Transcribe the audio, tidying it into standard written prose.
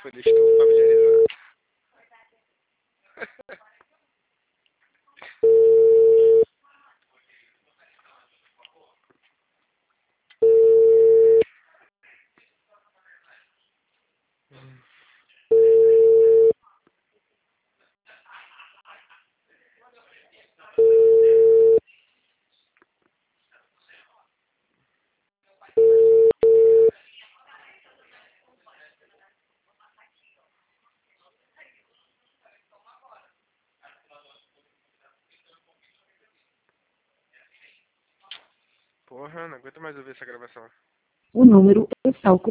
Folha, estou familiarizado. Porra, não aguento mais ouvir essa gravação. O número está ocupado.